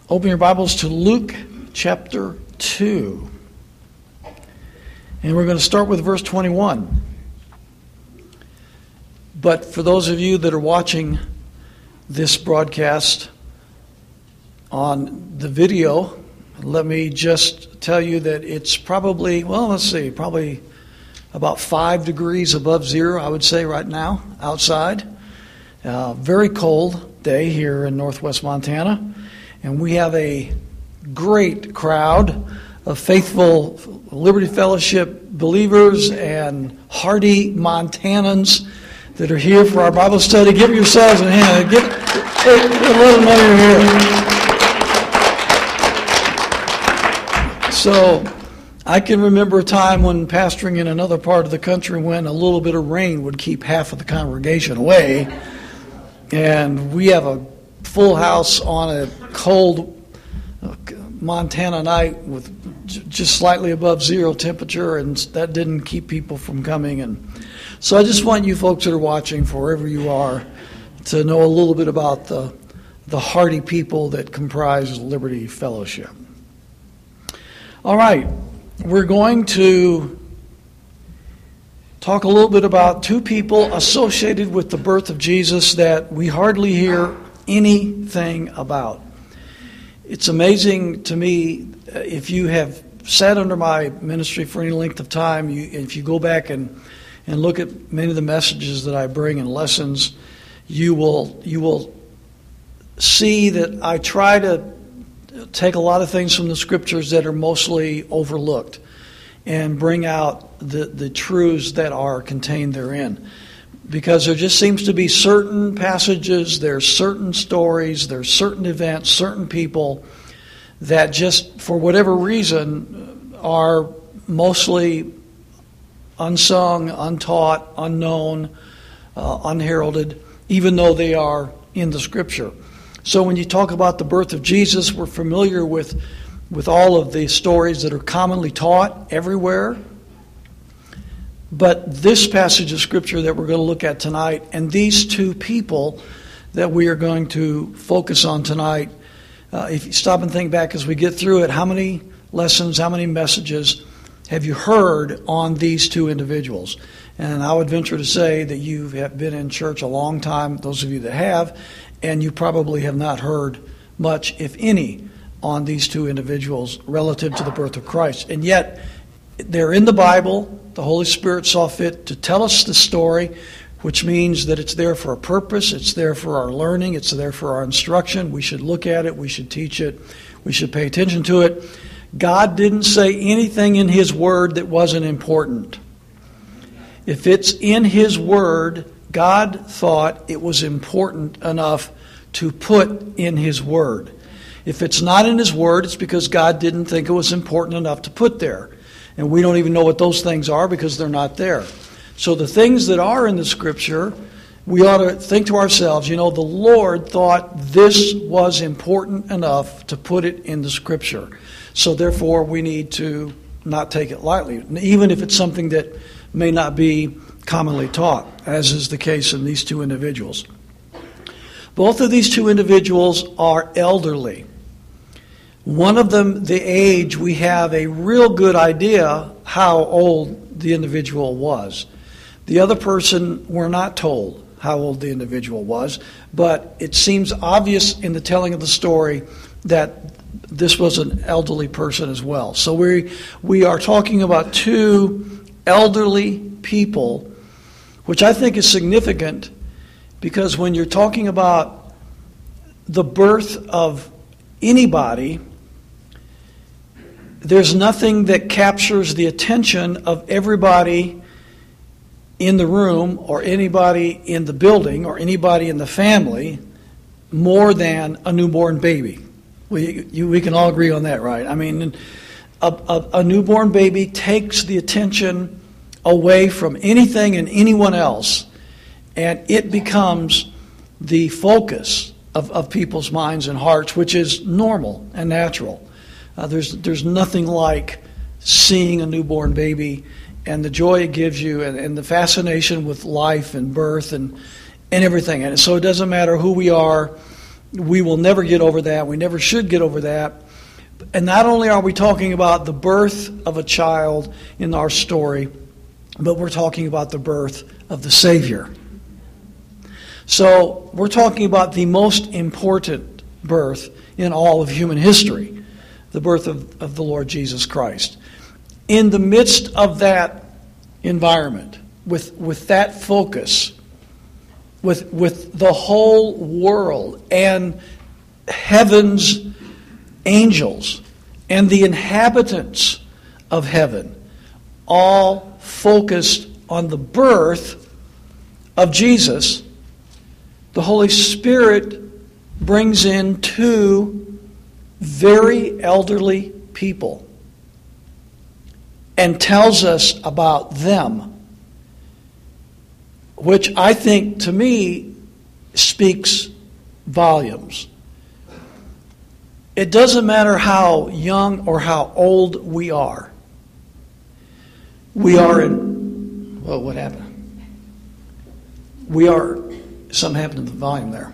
Open your Bibles to Luke chapter 2. And we're going to start with verse 21. But for those of you that are watching this broadcast on the video, let me just tell you that it's probably about 5 degrees above zero, I would say, right now, outside. Very cold day here in northwest Montana. And we have a great crowd of faithful Liberty Fellowship believers and hardy Montanans that are here for our Bible study. Give yourselves a hand. Let them know you're here. So, I can remember a time when pastoring in another part of the country when a little bit of rain would keep half of the congregation away. And we have a full house on a cold Montana night with just slightly above zero temperature, and that didn't keep people from coming. And so I just want you folks that are watching, for wherever you are, to know a little bit about the hardy people that comprise Liberty Fellowship. All right, we're going to talk a little bit about two people associated with the birth of Jesus that we hardly hear anything about. It's amazing to me, if you have sat under my ministry for any length of time, if you go back and look at many of the messages that I bring and lessons, you will see that I try to take a lot of things from the scriptures that are mostly overlooked and bring out the truths that are contained therein. Because there just seems to be certain passages, there's certain stories, there's certain events, certain people that just, for whatever reason, are mostly unsung, untaught, unknown, unheralded, even though they are in the Scripture. So when you talk about the birth of Jesus, we're familiar with all of the stories that are commonly taught everywhere. But this passage of Scripture that we're going to look at tonight, and these two people that we are going to focus on tonight, if you stop and think back as we get through it, how many lessons, how many messages have you heard on these two individuals? And I would venture to say that you have been in church a long time, those of you that have, and you probably have not heard much, if any, on these two individuals relative to the birth of Christ. And yet, they're in the Bible. The Holy Spirit saw fit to tell us the story, which means that it's there for a purpose, it's there for our learning, it's there for our instruction. We should look at it, we should teach it, we should pay attention to it. God didn't say anything in His Word that wasn't important. If it's in His Word, God thought it was important enough to put in His Word. If it's not in His Word, it's because God didn't think it was important enough to put there. And we don't even know what those things are because they're not there. So the things that are in the Scripture, we ought to think to ourselves, the Lord thought this was important enough to put it in the Scripture. So therefore, we need to not take it lightly, even if it's something that may not be commonly taught, as is the case in these two individuals. Both of these two individuals are elderly. One of them, the age, we have a real good idea how old the individual was. The other person, we're not told how old the individual was, but it seems obvious in the telling of the story that this was an elderly person as well. So we are talking about two elderly people, which I think is significant because when you're talking about the birth of anybody, there's nothing that captures the attention of everybody in the room or anybody in the building or anybody in the family more than a newborn baby. We can all agree on that, right? I mean, a newborn baby takes the attention away from anything and anyone else, and it becomes the focus of people's minds and hearts, which is normal and natural. There's nothing like seeing a newborn baby and the joy it gives you and the fascination with life and birth and everything. And so it doesn't matter who we are, We will never get over that. We never should get over that. And not only are we talking about the birth of a child in our story, but we're talking about the birth of the Savior. So we're talking about the most important birth in all of human history, the birth of the Lord Jesus Christ. In the midst of that environment, with that focus, with the whole world and heaven's angels and the inhabitants of heaven all focused on the birth of Jesus, the Holy Spirit brings in two very elderly people and tells us about them, which I think, to me, speaks volumes. It doesn't matter how young or how old we are. We are in... Well, what happened? Something happened to the volume there.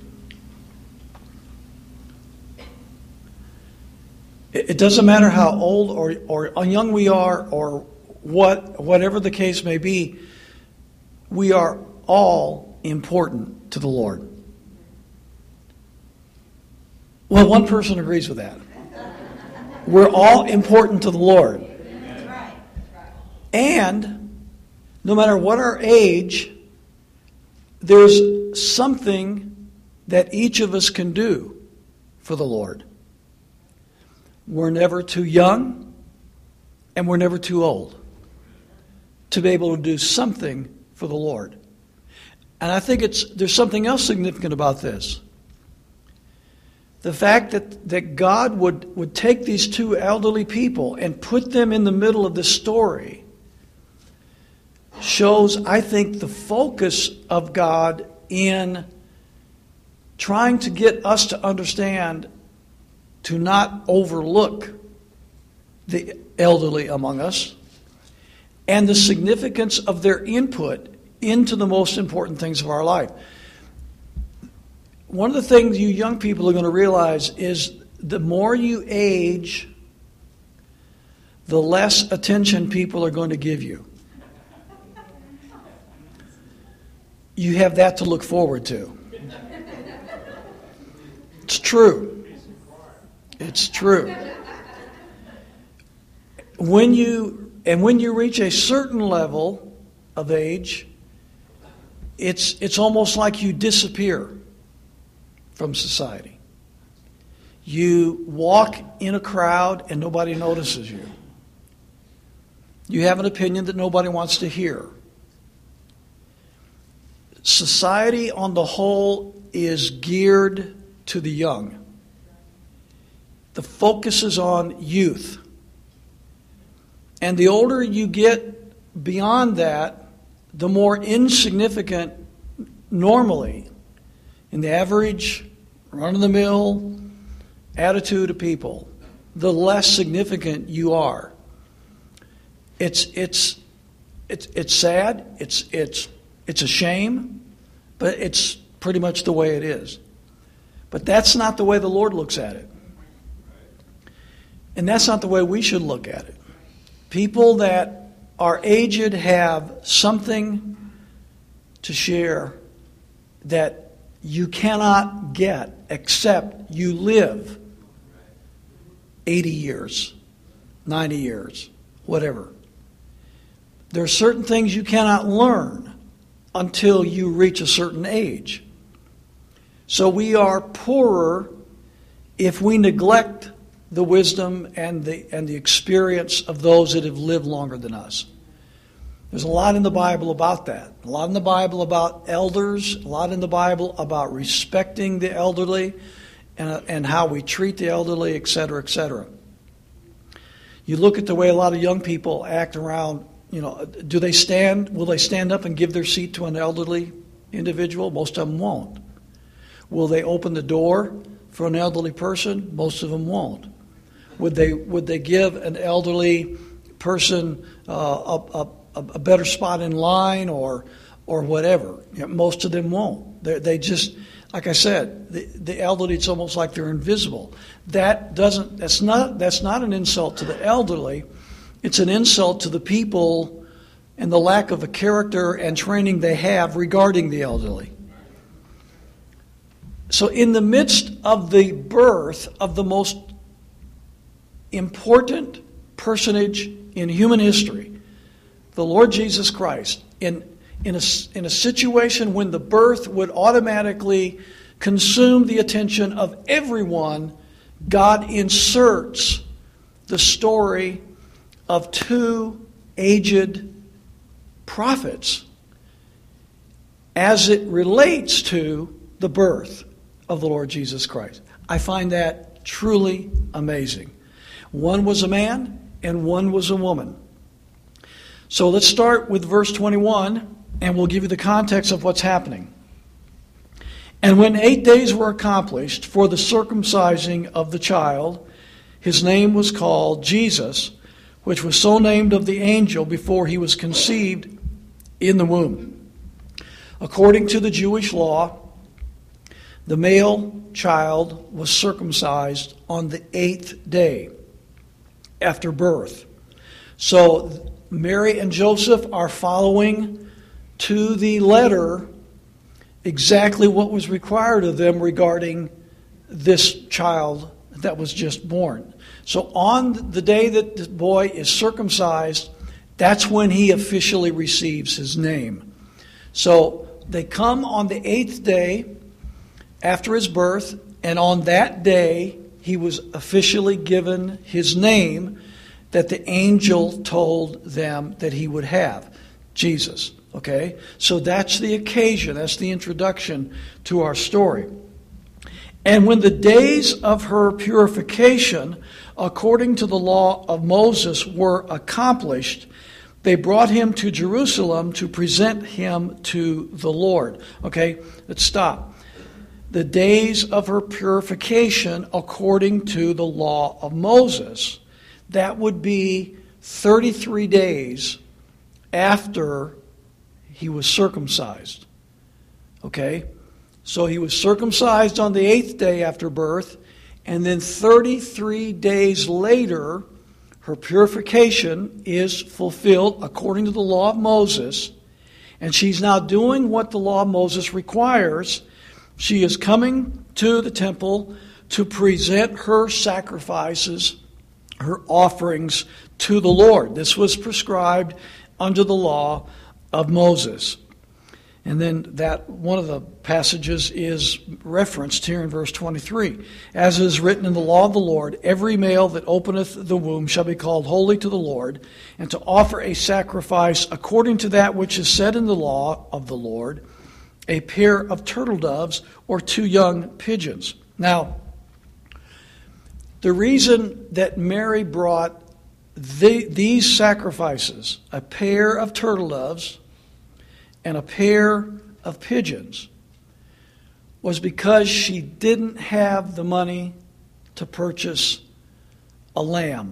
It doesn't matter how old or young we are or whatever the case may be, we are all important to the Lord. Well, one person agrees with that. We're all important to the Lord. And no matter what our age, there's something that each of us can do for the Lord. We're never too young and we're never too old to be able to do something for the Lord. And I think there's something else significant about this. The fact that God would take these two elderly people and put them in the middle of this story shows, I think, the focus of God in trying to get us to understand to not overlook the elderly among us and the significance of their input into the most important things of our life. One of the things you young people are going to realize is the more you age, the less attention people are going to give you. You have that to look forward to. It's true. It's true. When you reach a certain level of age, it's almost like you disappear from society. You walk in a crowd and nobody notices you. You have an opinion that nobody wants to hear. Society on the whole is geared to the young. The focus is on youth. And the older you get beyond that, the more insignificant normally in the average run-of-the-mill attitude of people, the less significant you are. It's sad. It's a shame, but it's pretty much the way it is. But that's not the way the Lord looks at it. And that's not the way we should look at it. People that are aged have something to share that you cannot get except you live 80 years, 90 years, whatever. There are certain things you cannot learn until you reach a certain age. So we are poorer if we neglect the wisdom and the experience of those that have lived longer than us. There's a lot in the Bible about that. A lot in the Bible about elders. A lot in the Bible about respecting the elderly and how we treat the elderly, etc., etc. You look at the way a lot of young people act around. Will they stand up and give their seat to an elderly individual? Most of them won't. Will they open the door for an elderly person? Most of them won't. Would they give an elderly person a better spot in line or whatever? Most of them won't. like I said, the elderly, it's almost like they're invisible. That's not an insult to the elderly. It's an insult to the people and the lack of a character and training they have regarding the elderly. So in the midst of the birth of the most important personage in human history, the Lord Jesus Christ, in a situation when the birth would automatically consume the attention of everyone, God inserts the story of two aged prophets as it relates to the birth of the Lord Jesus Christ. I find that truly amazing. One was a man and one was a woman. So let's start with verse 21, and we'll give you the context of what's happening. And when 8 days were accomplished for the circumcising of the child, his name was called Jesus, which was so named of the angel before he was conceived in the womb. According to the Jewish law, the male child was circumcised on the 8th day after birth. So Mary and Joseph are following to the letter exactly what was required of them regarding this child that was just born. So on the day that the boy is circumcised, that's when he officially receives his name. So they come on the 8th day after his birth, and on that day he was officially given his name that the angel told them that he would have, Jesus. Okay? So that's the occasion, that's the introduction to our story. And when the days of her purification, according to the law of Moses, were accomplished, they brought him to Jerusalem to present him to the Lord. Okay, let's stop. The days of her purification, according to the law of Moses, that would be 33 days after he was circumcised. Okay? So he was circumcised on the 8th day after birth, and then 33 days later, her purification is fulfilled according to the law of Moses, and she's now doing what the law of Moses requires. She is coming to the temple to present her sacrifices, her offerings to the Lord. This was prescribed under the law of Moses. And then that one of the passages is referenced here in verse 23. As is written in the law of the Lord, every male that openeth the womb shall be called holy to the Lord, and to offer a sacrifice according to that which is said in the law of the Lord, a pair of turtle doves or 2 young pigeons. Now, the reason that Mary brought these sacrifices, a pair of turtle doves and a pair of pigeons, was because she didn't have the money to purchase a lamb.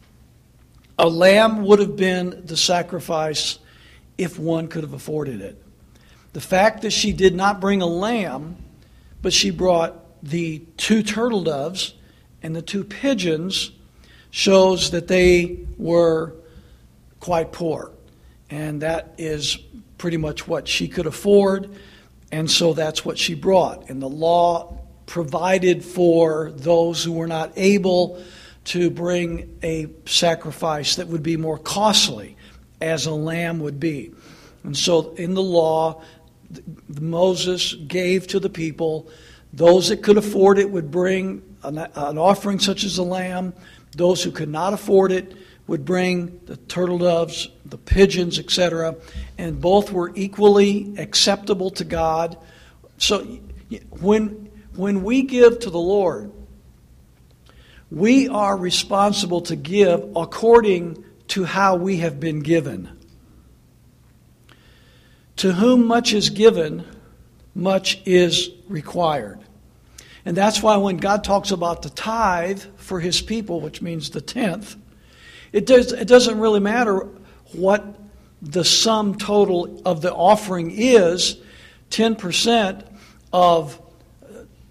A lamb would have been the sacrifice if one could have afforded it. The fact that she did not bring a lamb, but she brought the 2 turtle doves and the 2 pigeons, shows that they were quite poor. And that is pretty much what she could afford, and so that's what she brought. And the law provided for those who were not able to bring a sacrifice that would be more costly, as a lamb would be. And so in the law, Moses gave to the people, those that could afford it would bring an offering such as a lamb. Those who could not afford it would bring the turtle doves, the pigeons, etc. And both were equally acceptable to God. So when we give to the Lord, we are responsible to give according to how we have been given. To whom much is given, much is required. And that's why when God talks about the tithe for his people, which means the 10th, it doesn't really matter what the sum total of the offering is. 10% of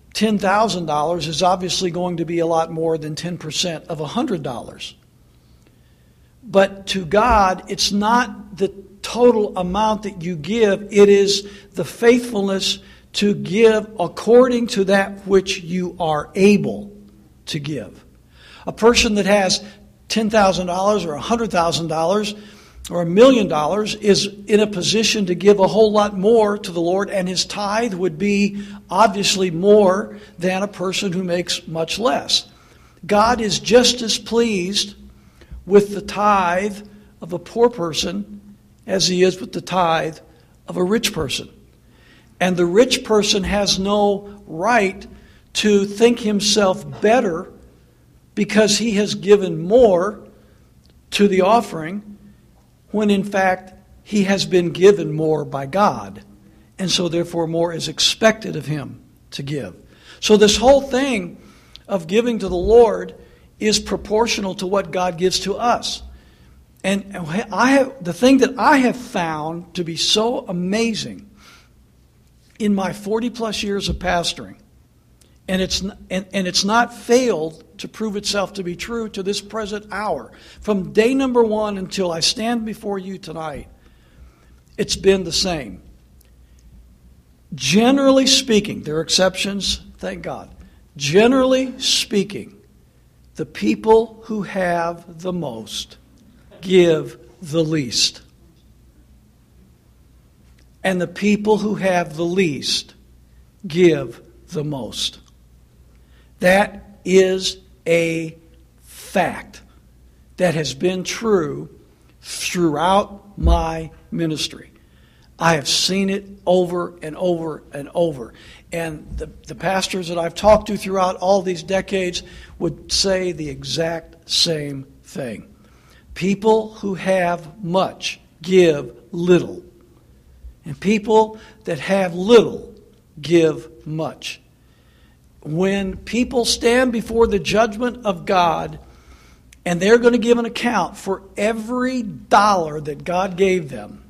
$10,000 is obviously going to be a lot more than 10% of $100. But to God, it's not the total amount that you give. It is the faithfulness to give according to that which you are able to give. A person that has $10,000 or $100,000 or $1 million is in a position to give a whole lot more to the Lord, and his tithe would be obviously more than a person who makes much less. God is just as pleased with the tithe of a poor person as he is with the tithe of a rich person. And the rich person has no right to think himself better because he has given more to the offering, when in fact he has been given more by God. And so therefore more is expected of him to give. So this whole thing of giving to the Lord is proportional to what God gives to us. And the thing that I have found to be so amazing in my 40 plus years of pastoring, and it's not failed to prove itself to be true to this present hour. From day number one until I stand before you tonight, it's been the same. Generally speaking, there are exceptions, thank God. Generally speaking, the people who have the most give the least. And the people who have the least give the most. That is a fact that has been true throughout my ministry. I have seen it over and over and over. And the pastors that I've talked to throughout all these decades would say the exact same thing. People who have much give little. And people that have little give much. When people stand before the judgment of God and they're going to give an account for every dollar that God gave them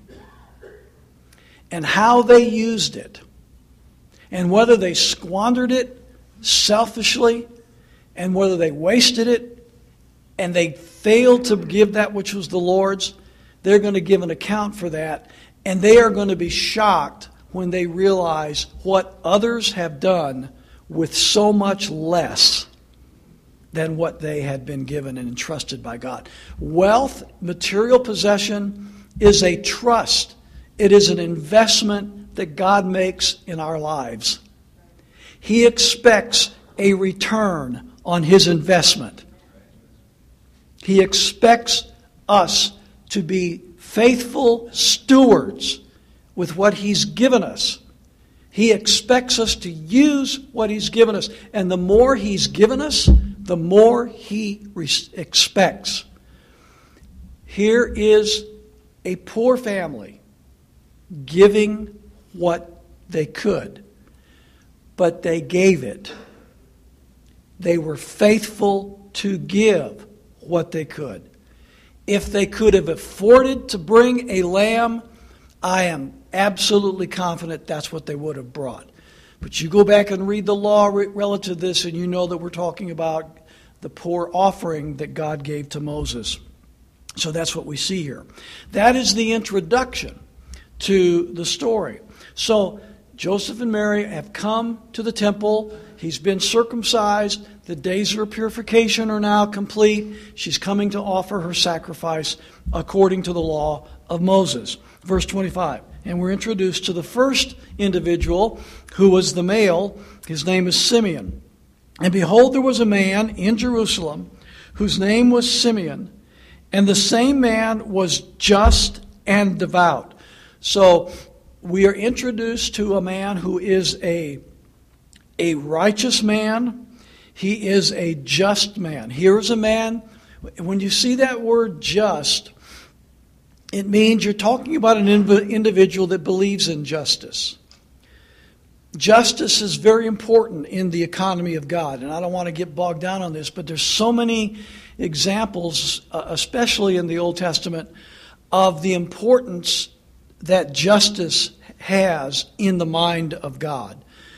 and how they used it and whether they squandered it selfishly and whether they wasted it and they failed to give that which was the Lord's, they're going to give an account for that, and they are going to be shocked when they realize what others have done with so much less than what they had been given and entrusted by God. Wealth, material possession, is a trust. It is an investment that God makes in our lives. He expects a return on his investment. He expects us to be faithful stewards with what he's given us. He expects us to use what he's given us. And the more he's given us, the more he expects. Here is a poor family giving what they could, but they gave it. They were faithful to give what they could. If they could have afforded to bring a lamb, I am absolutely confident that's what they would have brought. But you go back and read the law relative to this, and you know that we're talking about the poor offering that God gave to Moses. So that's what we see here. That is the introduction to the story. So Joseph and Mary have come to the temple. He's been circumcised. The days of her purification are now complete. She's coming to offer her sacrifice according to the law of Moses. Verse 25. And we're introduced to the first individual who was the male. His name is Simeon. And behold, there was a man in Jerusalem whose name was Simeon. And the same man was just and devout. So we are introduced to a man who is a righteous man. He is a just man. Here is a man, when you see that word just, it means you're talking about an individual that believes in justice. Justice is very important in the economy of God, and I don't want to get bogged down on this, but there's so many examples, especially in the Old Testament, of the importance that justice has in the mind of God.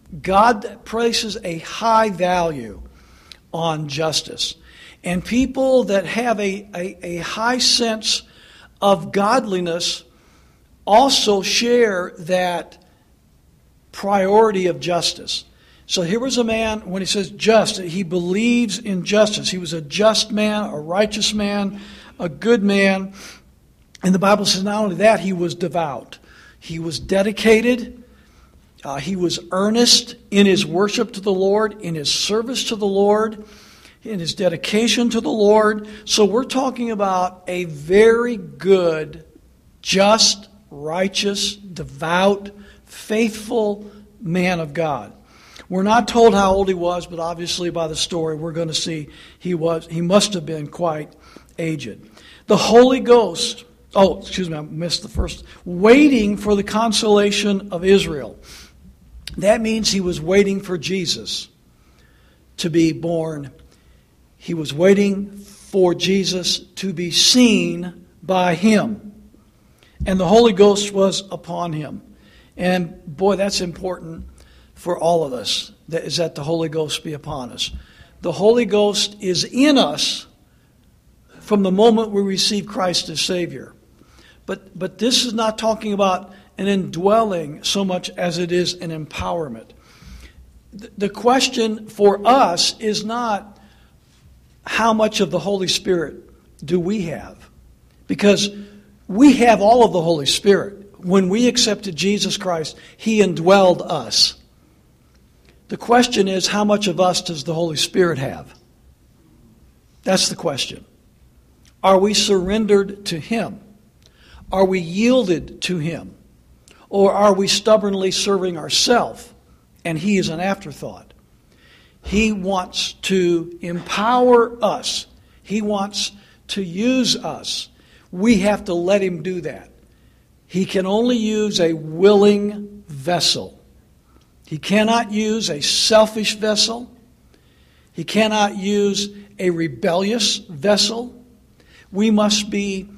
God places a high value on justice. And people that have a high sense of godliness also share that priority of justice. So here was a man, when he says just, he believes in justice. He was a just man, a righteous man, a good man. And the Bible says not only that, he was devout. He was dedicated. He was earnest in his worship to the Lord, in his service to the Lord, in his dedication to the Lord. So we're talking about a very good, just, righteous, devout, faithful man of God. We're not told how old he was, but obviously by the story we're going to see he must have been quite aged. The Holy Ghost, I missed the first, waiting for the consolation of Israel. That means he was waiting for Jesus to be born. He was waiting for Jesus to be seen by him. And the Holy Ghost was upon him. And boy, that's important for all of us, that the Holy Ghost be upon us. The Holy Ghost is in us from the moment we receive Christ as Savior. But this is not talking about an indwelling so much as it is an empowerment. The question for us is not how much of the Holy Spirit do we have? Because we have all of the Holy Spirit. When we accepted Jesus Christ, He indwelled us. The question is, how much of us does the Holy Spirit have? That's the question. Are we surrendered to Him? Are we yielded to Him? Or are we stubbornly serving ourselves and He is an afterthought? He wants to empower us. He wants to use us. We have to let Him do that. He can only use a willing vessel. He cannot use a selfish vessel. He cannot use a rebellious vessel. We must be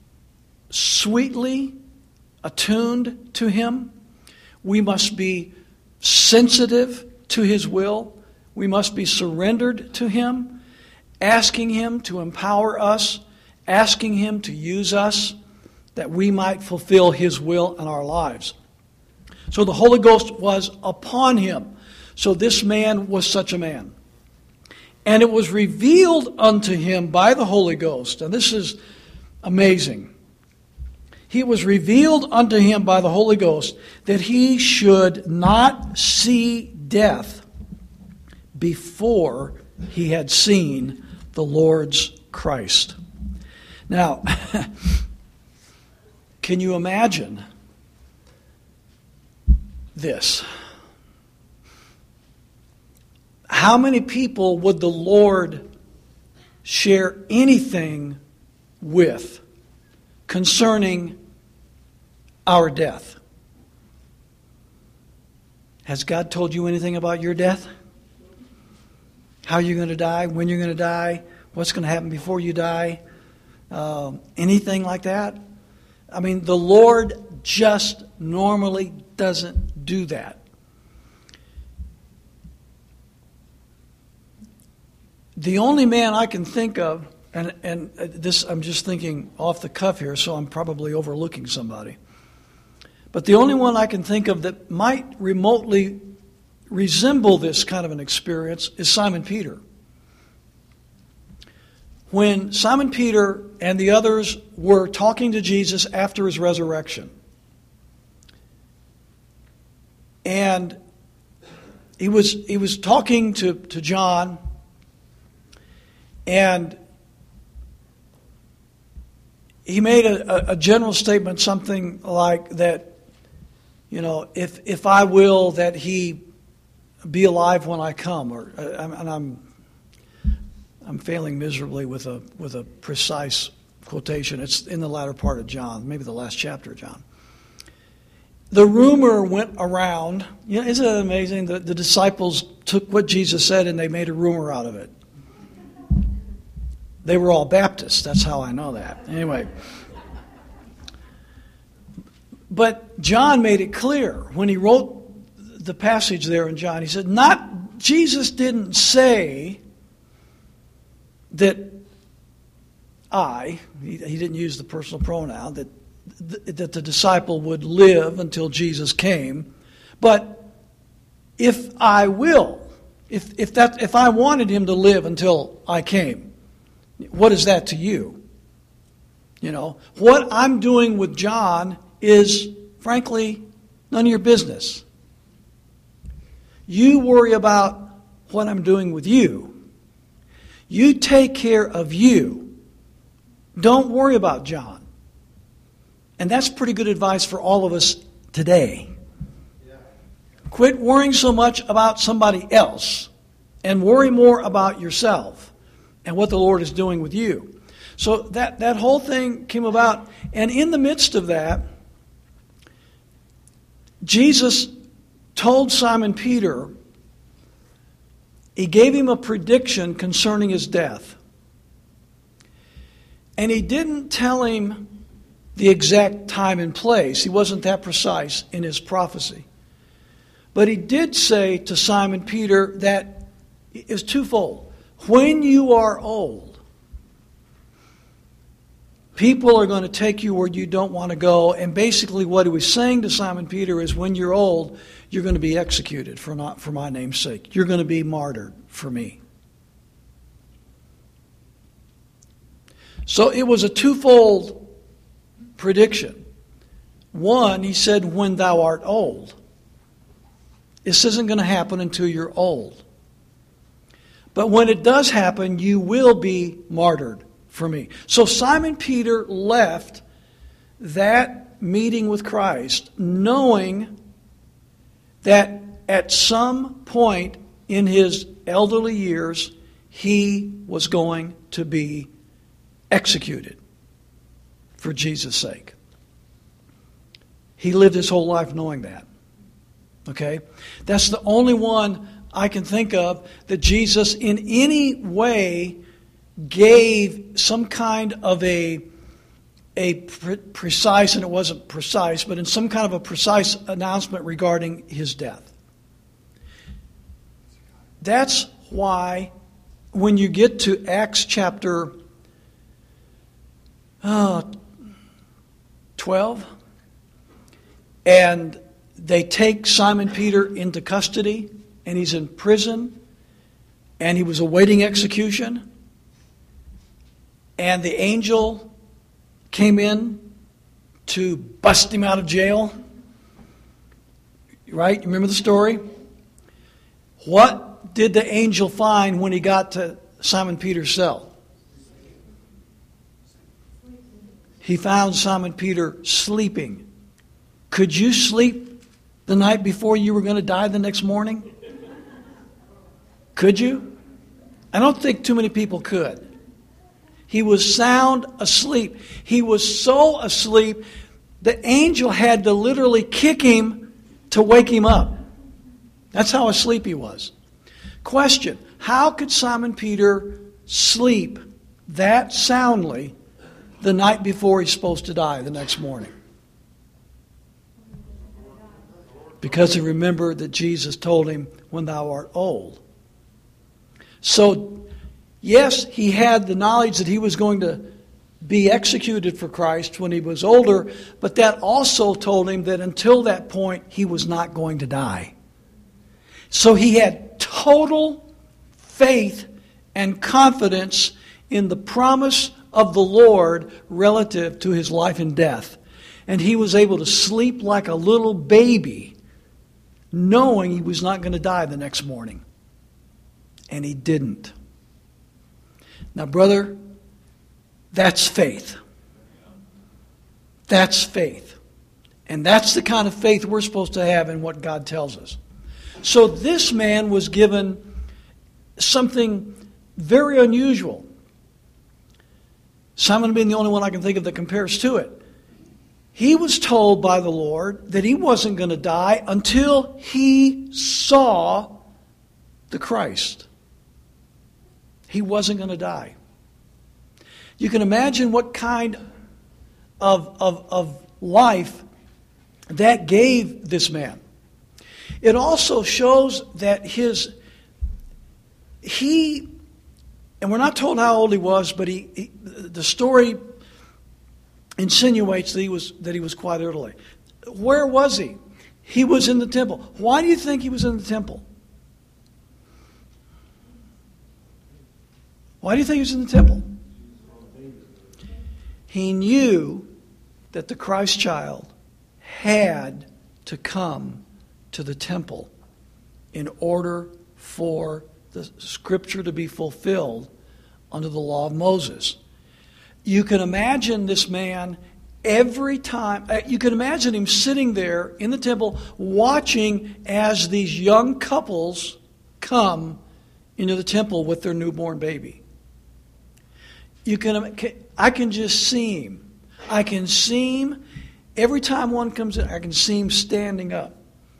sweetly attuned to Him. We must be sensitive to His will. We must be surrendered to Him, asking Him to empower us, asking Him to use us, that we might fulfill His will in our lives. So the Holy Ghost was upon him. So this man was such a man. And it was revealed unto him by the Holy Ghost. And this is amazing. He was revealed unto him by the Holy Ghost that he should not see death before he had seen the Lord's Christ. Now, can you imagine this? How many people would the Lord share anything with concerning our death? Has God told you anything about your death? How you're going to die, when you're going to die, what's going to happen before you die? Anything like that? I mean, the Lord just normally doesn't do that. The only man I can think of, and this I'm just thinking off the cuff here, so I'm probably overlooking somebody. But the only one I can think of that might remotely resemble this kind of an experience is Simon Peter. When Simon Peter and the others were talking to Jesus after His resurrection, and he was talking to John, and he made a general statement, something like that, you know, if I will that he be alive when I come, and I'm failing miserably with a precise quotation. It's in the latter part of John, maybe the last chapter of John. The rumor went around. You know, isn't it amazing that the disciples took what Jesus said and they made a rumor out of it? They were all Baptists. That's how I know that. Anyway. But John made it clear when he wrote the passage there in John. He said, Jesus didn't say that he didn't use the personal pronoun, that the disciple would live until Jesus came. But if I wanted him to live until I came, what is that to you? You know, what I'm doing with John is, frankly, none of your business. You worry about what I'm doing with you. You take care of you. Don't worry about John. And that's pretty good advice for all of us today. Quit worrying so much about somebody else and worry more about yourself and what the Lord is doing with you. So that whole thing came about. And in the midst of that, Jesus told Simon Peter, he gave him a prediction concerning his death. And he didn't tell him the exact time and place. He wasn't that precise in his prophecy. But he did say to Simon Peter that is twofold. When you are old, people are going to take you where you don't want to go. And basically what he was saying to Simon Peter is, when you're old, you're going to be executed for my name's sake. You're going to be martyred for me. So it was a twofold prediction. One, he said, when thou art old. This isn't going to happen until you're old. But when it does happen, you will be martyred for me. So Simon Peter left that meeting with Christ knowing that at some point in his elderly years, he was going to be executed for Jesus' sake. He lived his whole life knowing that. Okay? That's the only one I can think of that Jesus in any way gave some kind of a precise, and it wasn't precise, but in some kind of a precise announcement regarding his death. That's why when you get to Acts chapter 12, and they take Simon Peter into custody, and he's in prison, and he was awaiting execution, and the angel came in to bust him out of jail. Right? You remember the story? What did the angel find when he got to Simon Peter's cell? He found Simon Peter sleeping. Could you sleep the night before you were going to die the next morning? Could you? I don't think too many people could. He was sound asleep. He was so asleep, the angel had to literally kick him to wake him up. That's how asleep he was. Question: how could Simon Peter sleep that soundly the night before he's supposed to die the next morning? Because he remembered that Jesus told him, when thou art old. So, yes, he had the knowledge that he was going to be executed for Christ when he was older, but that also told him that until that point, he was not going to die. So he had total faith and confidence in the promise of the Lord relative to his life and death. And he was able to sleep like a little baby, knowing he was not going to die the next morning. And he didn't. Now, brother, that's faith. That's faith. And that's the kind of faith we're supposed to have in what God tells us. So this man was given something very unusual. Simon being the only one I can think of that compares to it. He was told by the Lord that he wasn't going to die until he saw the Christ. He wasn't going to die. You can imagine what kind of life that gave this man. It also shows that and we're not told how old he was, but the story insinuates that he was quite elderly. Where was he? He was in the temple. Why do you think he was in the temple? Why do you think he was in the temple? He knew that the Christ child had to come to the temple in order for the Scripture to be fulfilled under the law of Moses. You can imagine this man every time. You can imagine him sitting there in the temple watching as these young couples come into the temple with their newborn baby. I can just see him. I can see him every time one comes in. I can see him standing up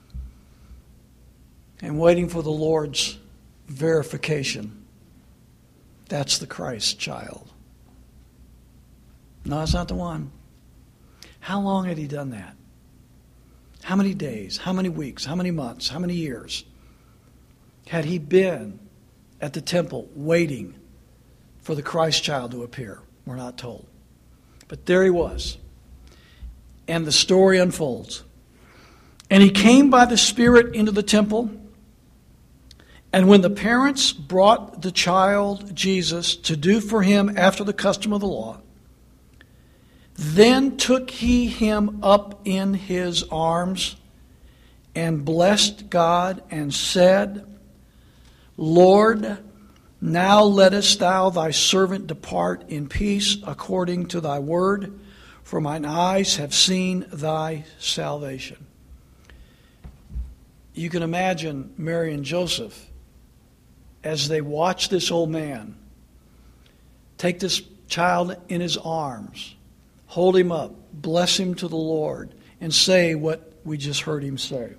and waiting for the Lord's verification. That's the Christ child. No, it's not the one. How long had he done that? How many days? How many weeks? How many months? How many years had he been at the temple waiting for the Christ child to appear? We're not told. But there he was. And the story unfolds. And he came by the Spirit into the temple. And when the parents brought the child Jesus to do for him after the custom of the law, then took he him up in his arms and blessed God and said, Lord, now lettest thou thy servant depart in peace according to thy word, for mine eyes have seen thy salvation. You can imagine Mary and Joseph as they watch this old man take this child in his arms, hold him up, bless him to the Lord, and say what we just heard him say.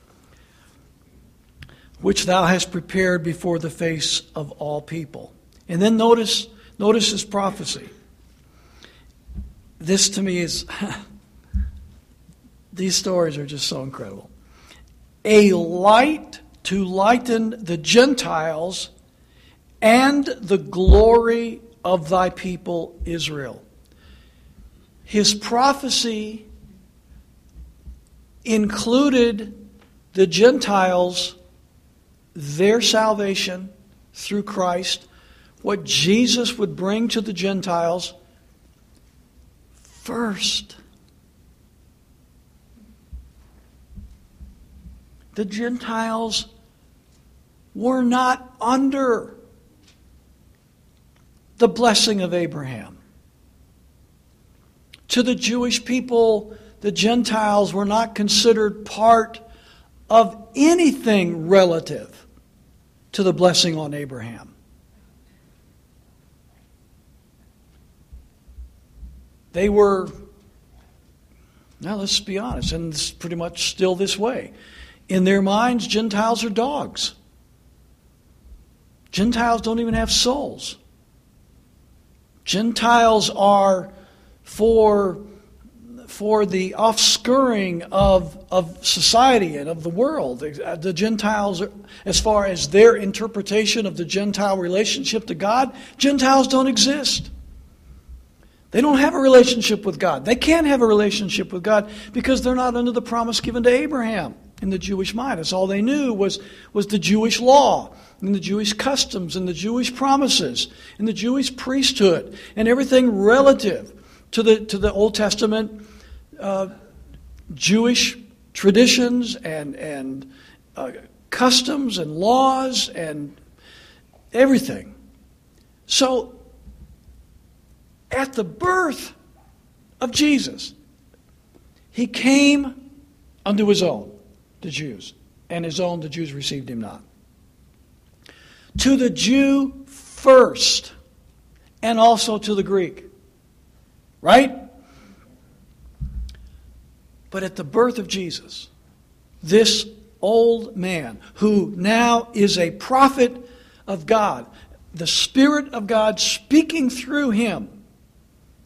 Which thou hast prepared before the face of all people. And then notice this prophecy. This to me is, these stories are just so incredible. A light to lighten the Gentiles and the glory of thy people Israel. His prophecy included the Gentiles, their salvation through Christ, what Jesus would bring to the Gentiles first. The Gentiles were not under the blessing of Abraham. To the Jewish people, the Gentiles were not considered part of anything relative to the blessing on Abraham. They were, now let's be honest, and it's pretty much still this way. In their minds, Gentiles are dogs. Gentiles don't even have souls. Gentiles are for the offscouring of society and of the world. The Gentiles, as far as their interpretation of the Gentile relationship to God, Gentiles don't exist. They don't have a relationship with God. They can't have a relationship with God because they're not under the promise given to Abraham in the Jewish mind. That's all they knew was the Jewish law and the Jewish customs and the Jewish promises and the Jewish priesthood and everything relative to the Old Testament Jewish traditions and customs and laws and everything. So, at the birth of Jesus, he came unto his own, the Jews, and his own, the Jews, received him not. To the Jew first, and also to the Greek. Right? But at the birth of Jesus, this old man, who now is a prophet of God, the Spirit of God speaking through him,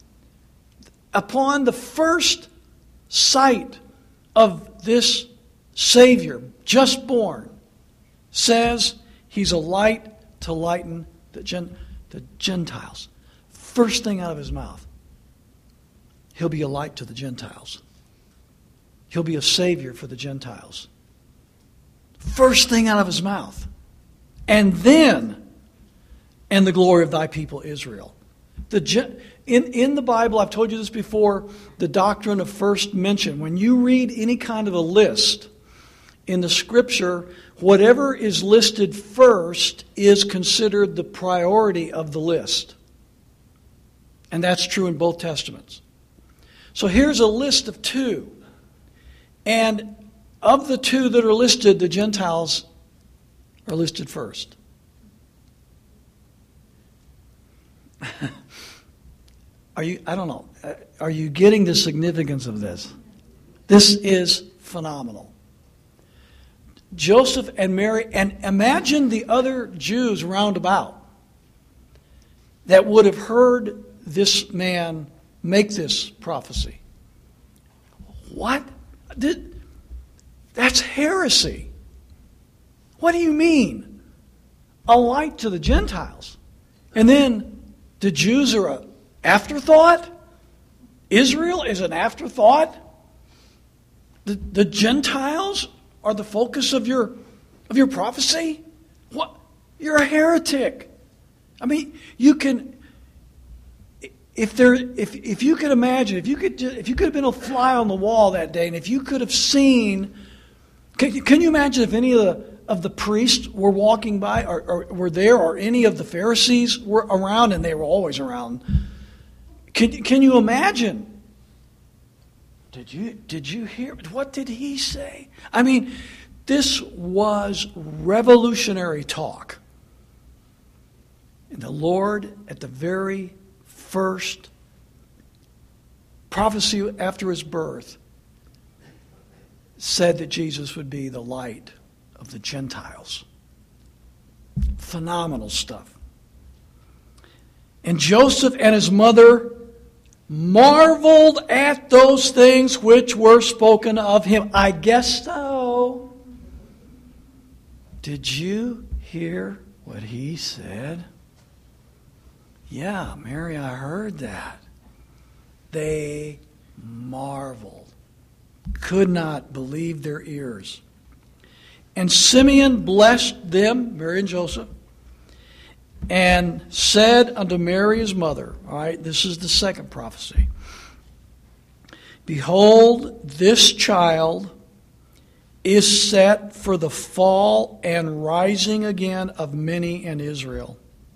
upon the first sight of this Savior, just born, says he's a light to lighten the Gentiles. First thing out of his mouth, he'll be a light to the Gentiles. He'll be a Savior for the Gentiles. First thing out of his mouth. And then, and the glory of thy people Israel. In the Bible, I've told you this before, the doctrine of first mention. When you read any kind of a list in the Scripture, whatever is listed first is considered the priority of the list. And that's true in both Testaments. So here's a list of 2. And of the 2 that are listed, the Gentiles are listed first. I don't know. Are you getting the significance of this? This is phenomenal. Joseph and Mary, and imagine the other Jews round about that would have heard this man make this prophecy. What? That's heresy. What do you mean? A light to the Gentiles. And then the Jews are an afterthought? Israel is an afterthought? The Gentiles are the focus of your prophecy? What? You're a heretic. I mean, you can, if you could imagine, if you could have been a fly on the wall that day, and if you could have seen, can you imagine if any of the priests were walking by, or were there, or any of the Pharisees were around, and they were always around? Can you imagine? Did you hear? What did he say? I mean, this was revolutionary talk. And the Lord, at the very first prophecy after his birth, said that Jesus would be the light of the Gentiles. Phenomenal stuff. And Joseph and his mother marveled at those things which were spoken of him. I guess so. Did you hear what he said? Yeah, Mary, I heard that. They marveled. Could not believe their ears. And Simeon blessed them, Mary and Joseph, and said unto Mary his mother, all right, this is the second prophecy. Behold, this child is set for the fall and rising again of many in Israel.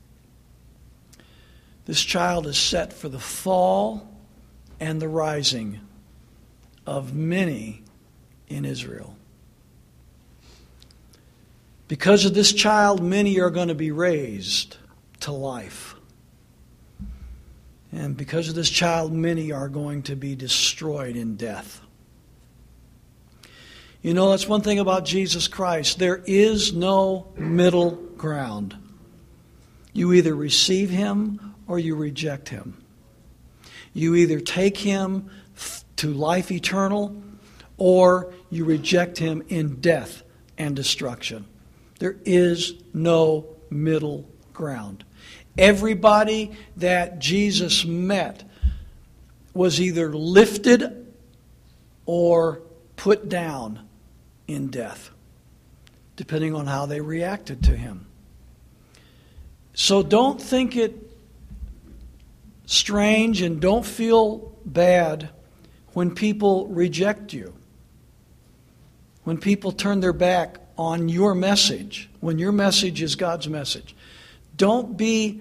This child is set for the fall and the rising of many in Israel. Because of this child, many are going to be raised to life. And because of this child, many are going to be destroyed in death. You know, that's one thing about Jesus Christ. There is no middle ground. You either receive him or you reject him. You either take him to life eternal or you reject him in death and destruction. There is no middle ground. Everybody that Jesus met was either lifted or put down in death, depending on how they reacted to him. So don't think it strange and don't feel bad when people reject you. When people turn their back on your message, when your message is God's message. Don't be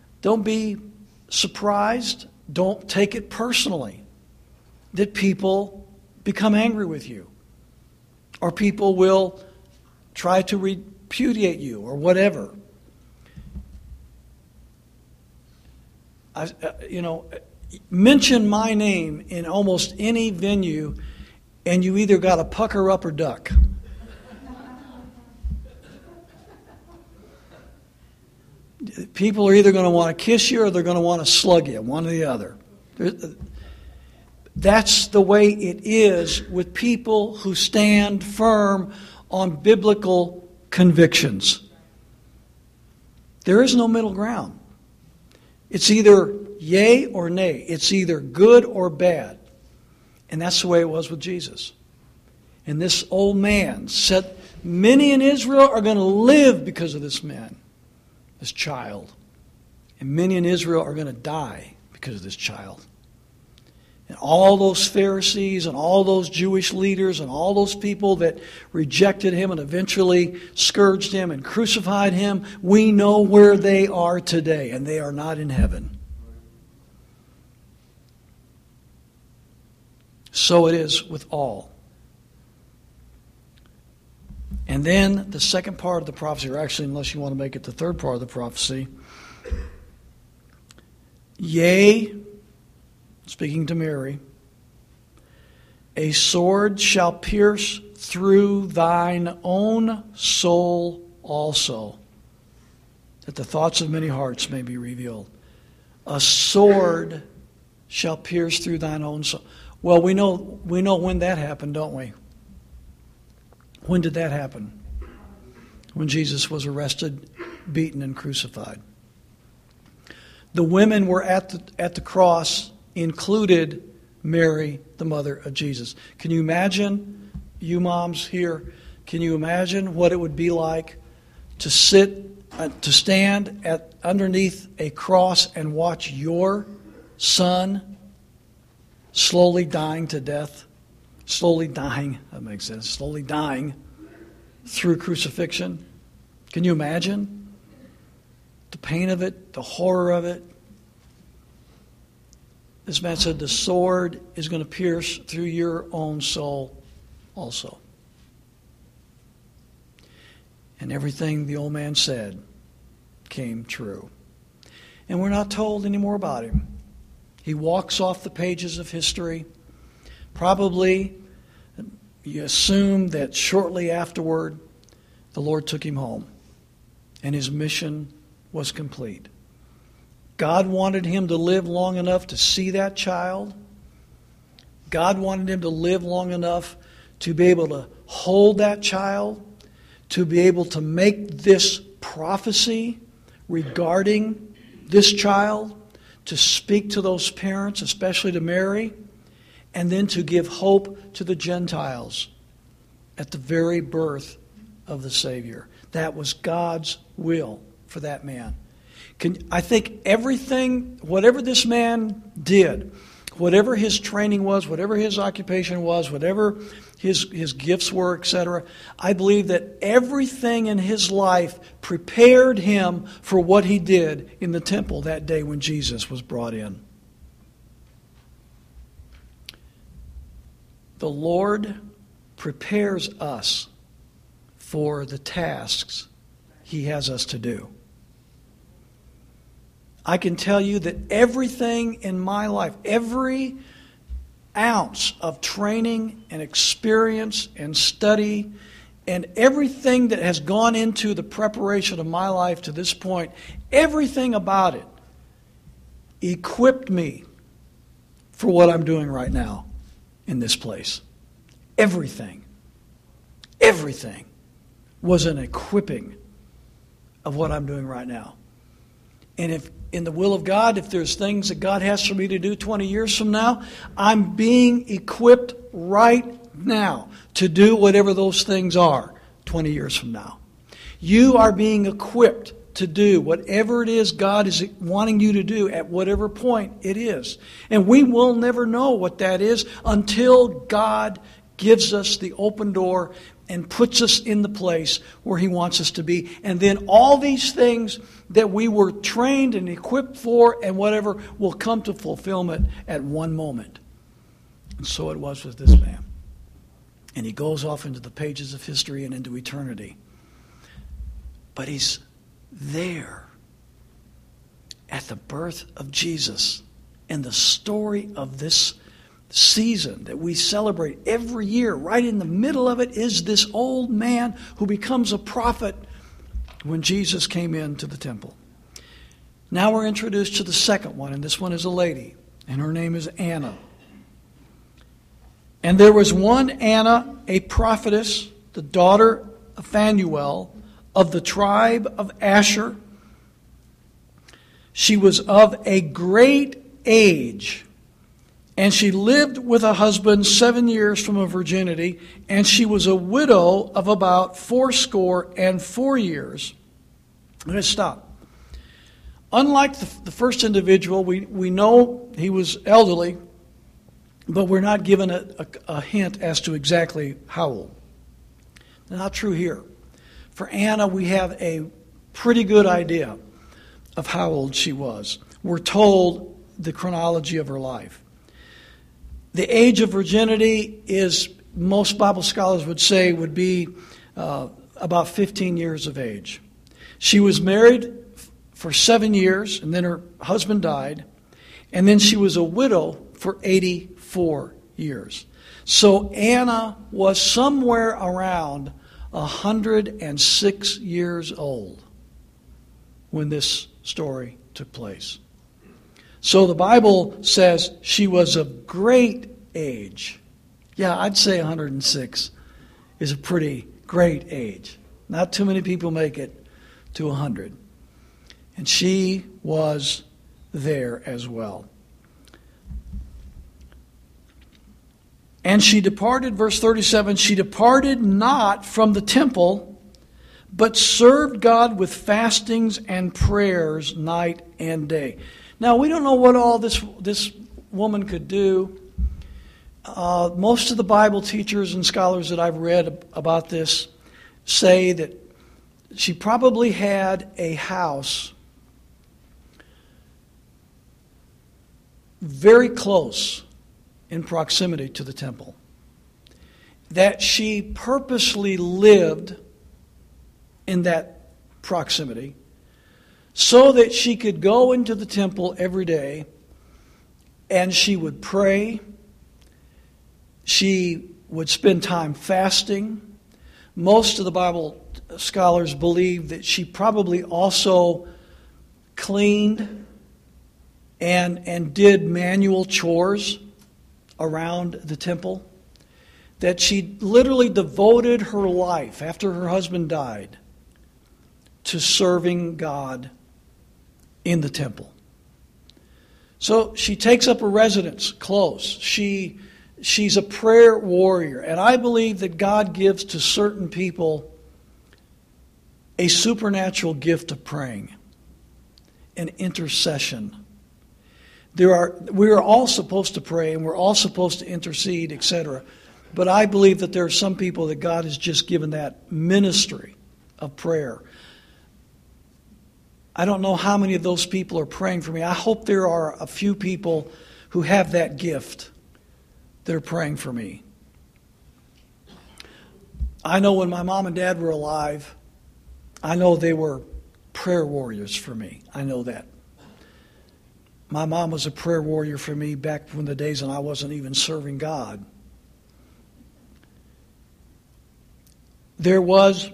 surprised. Don't take it personally that people become angry with you, or people will try to repudiate you, or whatever. Mention my name in almost any venue, and you either got to pucker up or duck. People are either going to want to kiss you or they're going to want to slug you, one or the other. That's the way it is with people who stand firm on biblical convictions. There is no middle ground. It's either yay or nay. It's either good or bad. And that's the way it was with Jesus. And this old man said, many in Israel are going to live because of this man, this child. And many in Israel are going to die because of this child. And all those Pharisees and all those Jewish leaders and all those people that rejected him and eventually scourged him and crucified him, we know where they are today, and they are not in heaven. So it is with all. And then the second part of the prophecy, or actually, unless you want to make it the third part of the prophecy, yea, speaking to Mary, a sword shall pierce through thine own soul also, that the thoughts of many hearts may be revealed. A sword shall pierce through thine own soul. Well, we know when that happened, don't we? When did that happen? When Jesus was arrested, beaten, and crucified. The women were at the cross, included Mary, the mother of Jesus. Can you imagine, you moms here, can you imagine what it would be like to stand underneath a cross and watch your son slowly dying to death? Slowly dying, that makes sense, slowly dying through crucifixion. Can you imagine the pain of it, the horror of it? This man said the sword is going to pierce through your own soul also. And everything the old man said came true. And we're not told any more about him. He walks off the pages of history. Probably, you assume that shortly afterward, the Lord took him home, and his mission was complete. God wanted him to live long enough to see that child. God wanted him to live long enough to be able to hold that child, to be able to make this prophecy regarding this child, to speak to those parents, especially to Mary, and then to give hope to the Gentiles at the very birth of the Savior. That was God's will for that man. I think everything, whatever this man did, whatever his training was, whatever his occupation was, whatever his gifts were, etc., I believe that everything in his life prepared him for what he did in the temple that day when Jesus was brought in. The Lord prepares us for the tasks He has us to do. I can tell you that everything in my life, every ounce of training and experience and study and everything that has gone into the preparation of my life to this point, everything about it equipped me for what I'm doing right now in this place. Everything was an equipping of what I'm doing right now. And if in the will of God, if there's things that God has for me to do 20 years from now, I'm being equipped right now to do whatever those things are 20 years from now. You are being equipped to do whatever it is God is wanting you to do at whatever point it is. And we will never know what that is until God gives us the open door and puts us in the place where He wants us to be. And then all these things that we were trained and equipped for and whatever will come to fulfillment at one moment. And so it was with this man. And he goes off into the pages of history and into eternity. But he's there at the birth of Jesus and the story of this season that we celebrate every year. Right in the middle of it is this old man who becomes a prophet when Jesus came into the temple. Now we're introduced to the second one, and this one is a lady, and her name is Anna. And there was one Anna, a prophetess, the daughter of Phanuel, of the tribe of Asher. She was of a great age, and she lived with a husband 7 years from her virginity, and she was a widow of about 84 years. Let's stop. Unlike the first individual, we know he was elderly, but we're not given a hint as to exactly how old. Not true here. For Anna, we have a pretty good idea of how old she was. We're told the chronology of her life. The age of virginity is, most Bible scholars would say, would be about 15 years of age. She was married for 7 years, and then her husband died, and then she was a widow for 84 years. So Anna was somewhere around 106 years old when this story took place. So the Bible says she was of great age. Yeah, I'd say 106 is a pretty great age. Not too many people make it to 100. And she was there as well. And she departed, verse 37, she departed not from the temple, but served God with fastings and prayers night and day. Now, we don't know what all this woman could do. Most of the Bible teachers and scholars that I've read about this say that she probably had a house very close in proximity to the temple, that she purposely lived in that proximity so that she could go into the temple every day and she would pray, she would spend time fasting. Most of the Bible scholars believe that she probably also cleaned and did manual chores around the temple, that she literally devoted her life after her husband died to serving God in the temple. So she takes up a residence close. She's a prayer warrior, and I believe that God gives to certain people a supernatural gift of praying and intercession. We are all supposed to pray, and we're all supposed to intercede, etc. But I believe that there are some people that God has just given that ministry of prayer. I don't know how many of those people are praying for me. I hope there are a few people who have that gift that are praying for me. I know when my mom and dad were alive, I know they were prayer warriors for me. I know that. My mom was a prayer warrior for me back when the days when I wasn't even serving God. There was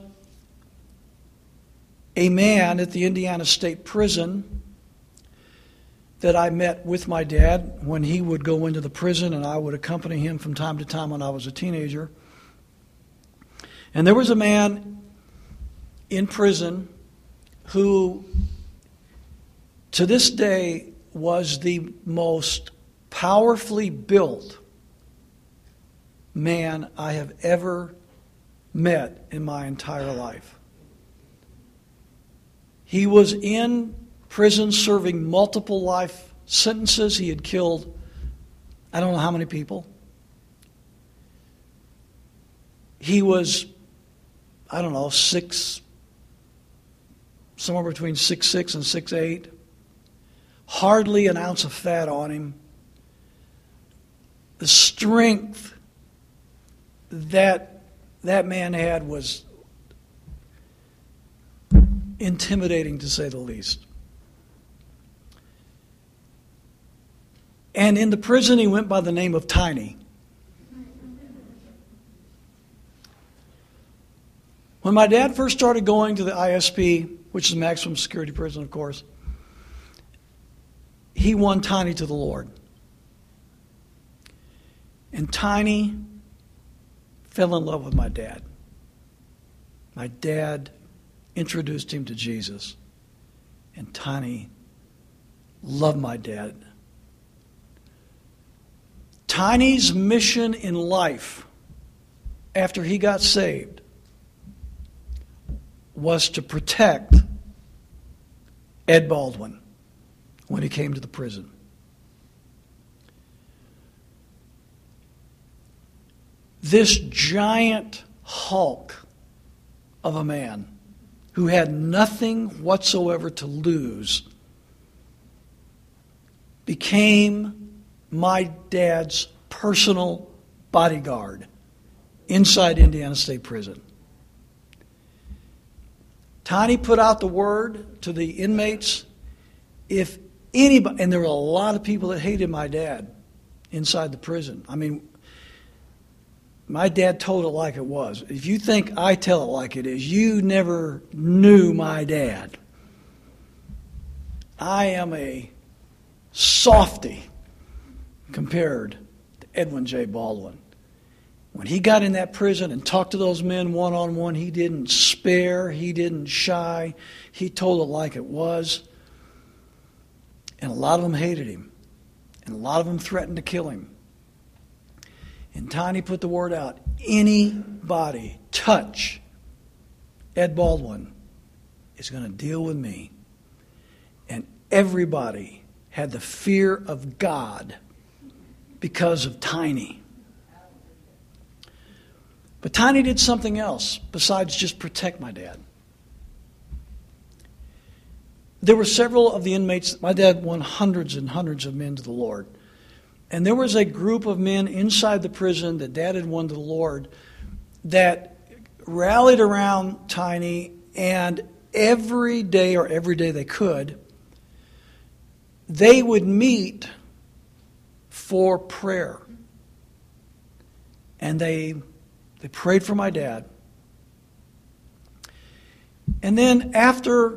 a man at the Indiana State Prison that I met with my dad when he would go into the prison, and I would accompany him from time to time when I was a teenager. And there was a man in prison who, to this day, was the most powerfully built man I have ever met in my entire life. He was in prison serving multiple life sentences. He had killed, I don't know how many people. He was, I don't know, somewhere between 6'6" and 6'8". Hardly an ounce of fat on him. The strength that man had was intimidating, to say the least. And in the prison, he went by the name of Tiny. When my dad first started going to the ISP, which is maximum security prison, of course, he won Tiny to the Lord. And Tiny fell in love with my dad. My dad introduced him to Jesus. And Tiny loved my dad. Tiny's mission in life after he got saved was to protect Ed Baldwin when he came to the prison. This giant hulk of a man who had nothing whatsoever to lose became my dad's personal bodyguard inside Indiana State Prison. Tiny put out the word to the inmates, if anybody, and there were a lot of people that hated my dad inside the prison. I mean, my dad told it like it was. If you think I tell it like it is, you never knew my dad. I am a softy compared to Edwin J. Baldwin. When he got in that prison and talked to those men one-on-one, he didn't spare, he didn't shy. He told it like it was. And a lot of them hated him. And a lot of them threatened to kill him. And Tiny put the word out. Anybody touch Ed Baldwin is going to deal with me. And everybody had the fear of God because of Tiny. But Tiny did something else besides just protect my dad. There were several of the inmates. My dad won hundreds and hundreds of men to the Lord. And there was a group of men inside the prison that Dad had won to the Lord that rallied around Tiny, and every day they could, they would meet for prayer. And they prayed for my dad. And then after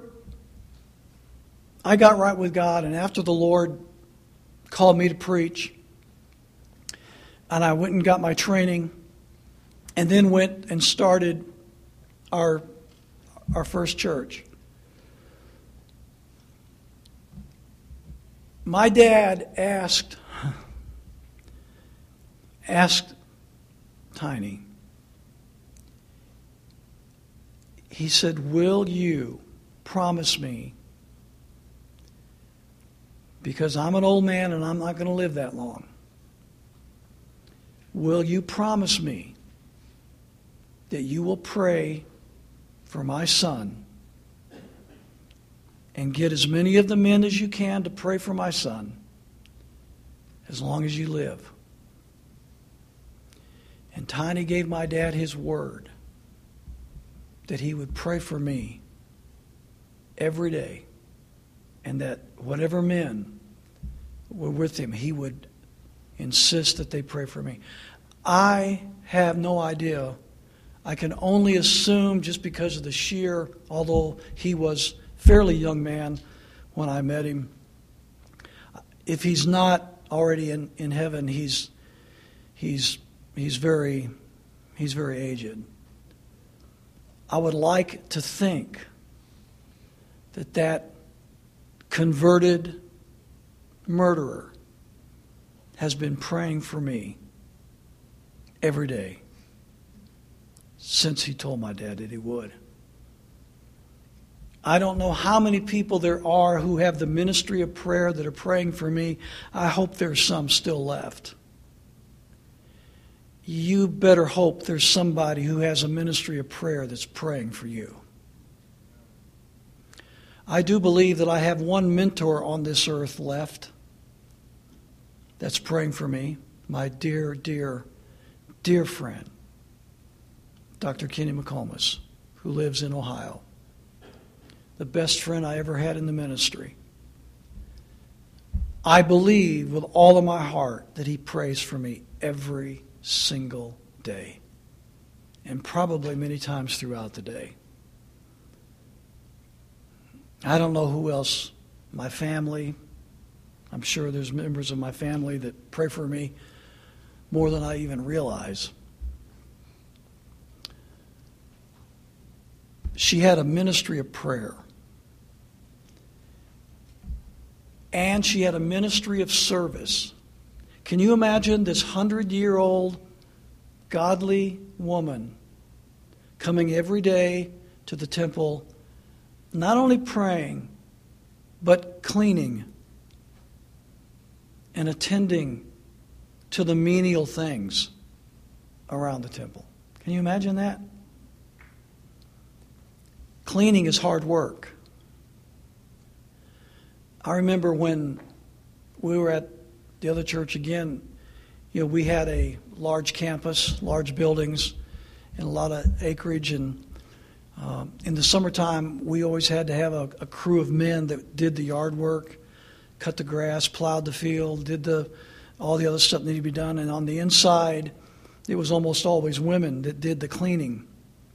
I got right with God and after the Lord called me to preach, and I went and got my training, and then went and started our first church. My dad asked Tiny, he said, will you promise me, because I'm an old man and I'm not going to live that long, will you promise me that you will pray for my son and get as many of the men as you can to pray for my son as long as you live? And Tiny gave my dad his word that he would pray for me every day, and that whatever men were with him, he would insist that they pray for me. I have no idea. I can only assume, just because of the sheer, although he was a fairly young man when I met him, if he's not already in heaven, he's very aged. I would like to think that converted murderer has been praying for me every day since he told my dad that he would. I don't know how many people there are who have the ministry of prayer that are praying for me. I hope there's some still left. You better hope there's somebody who has a ministry of prayer that's praying for you. I do believe that I have one mentor on this earth left that's praying for me, my dear, dear, dear friend, Dr. Kenny McComas, who lives in Ohio. The best friend I ever had in the ministry. I believe with all of my heart that he prays for me every single day, and probably many times throughout the day. I don't know who else, my family, I'm sure there's members of my family that pray for me, more than I even realize. She had a ministry of prayer. And she had a ministry of service. Can you imagine this 100-year-old godly woman coming every day to the temple, not only praying, but cleaning and attending to the menial things around the temple? Can you imagine that? Cleaning is hard work. I remember when we were at the other church again, we had a large campus, large buildings, and a lot of acreage. And in the summertime, we always had to have a crew of men that did the yard work, cut the grass, plowed the field, did all the other stuff that needed to be done. And on the inside, it was almost always women that did the cleaning.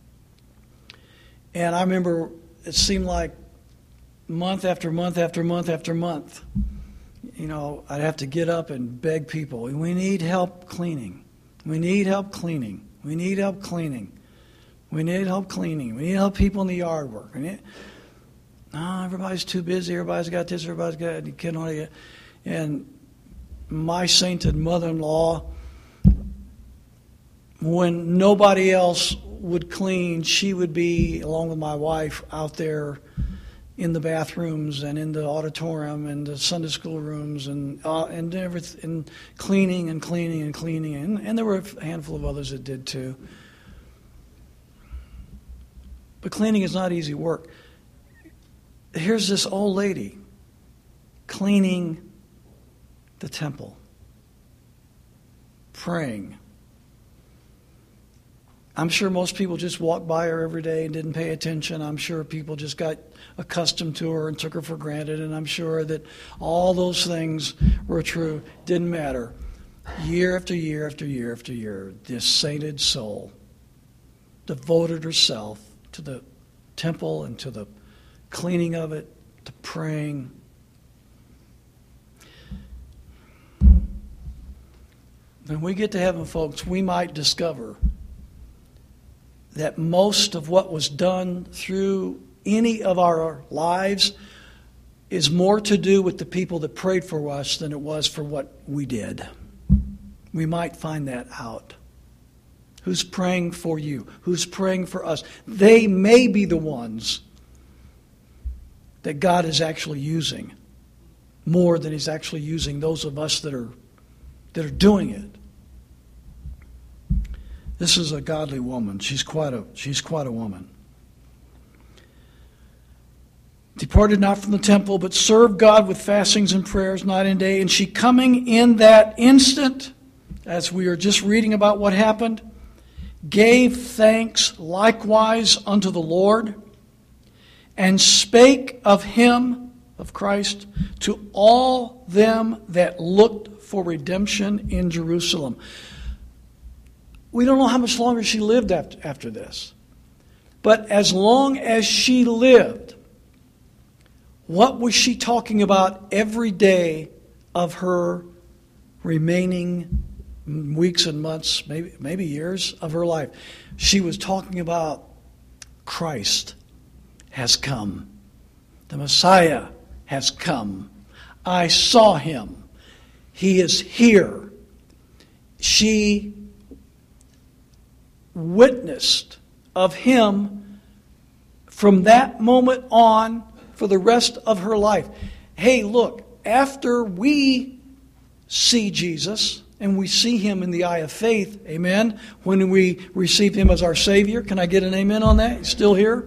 And I remember it seemed like month after month after month after month, I'd have to get up and beg people, we need help cleaning. We need help cleaning. We need help cleaning. We need help cleaning. We need help people in the yard work. Everybody's too busy. Everybody's got this. Everybody's got. And my sainted mother-in-law, when nobody else would clean, she would be, along with my wife, out there in the bathrooms and in the auditorium and the Sunday school rooms and everything, and cleaning and cleaning and cleaning. And there were a handful of others that did too. But cleaning is not easy work. Here's this old lady cleaning the temple, praying. I'm sure most people just walked by her every day and didn't pay attention. I'm sure people just got accustomed to her and took her for granted. And I'm sure that all those things were true. Didn't matter. Year after year after year after year, this sainted soul devoted herself to the temple and to the cleaning of it, to praying. When we get to heaven, folks, we might discover that most of what was done through any of our lives is more to do with the people that prayed for us than it was for what we did. We might find that out. Who's praying for you? Who's praying for us? They may be the ones that God is actually using more than He's actually using those of us that are doing it. This is a godly woman. She's quite a woman. Departed not from the temple, but served God with fastings and prayers night and day. And she, coming in that instant, as we are just reading about what happened, gave thanks likewise unto the Lord, and spake of Him, of Christ, to all them that looked for redemption in Jerusalem. We don't know how much longer she lived after this. But as long as she lived, what was she talking about every day of her remaining weeks and months, maybe years of her life? She was talking about Christ has come. The Messiah has come. I saw Him. He is here. She witnessed of Him from that moment on for the rest of her life. Hey, look, after we see Jesus and we see Him in the eye of faith, amen, when we receive Him as our Savior, can I get an amen on that? He's still here?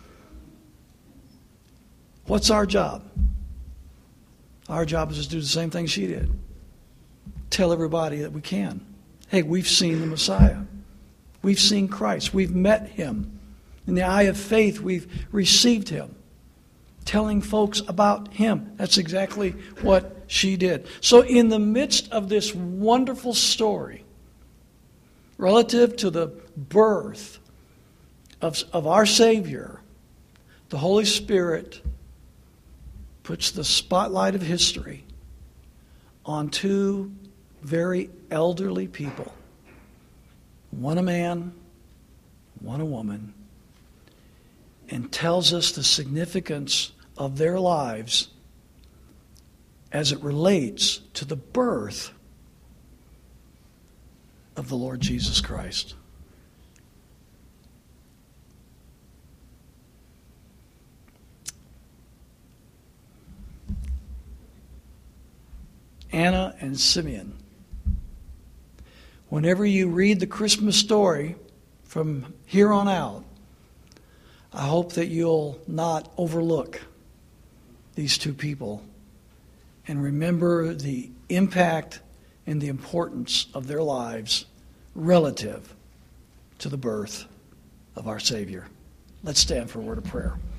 What's our job? Our job is to do the same thing she did. Tell everybody that we can. Hey, we've seen the Messiah. We've seen Christ. We've met Him. In the eye of faith, we've received Him. Telling folks about Him. That's exactly what she did. So in the midst of this wonderful story, relative to the birth of our Savior, the Holy Spirit puts the spotlight of history on two very elderly people, one a man, one a woman, and tells us the significance of their lives as it relates to the birth of the Lord Jesus Christ. Anna and Simeon. Whenever you read the Christmas story from here on out, I hope that you'll not overlook these two people and remember the impact and the importance of their lives relative to the birth of our Savior. Let's stand for a word of prayer.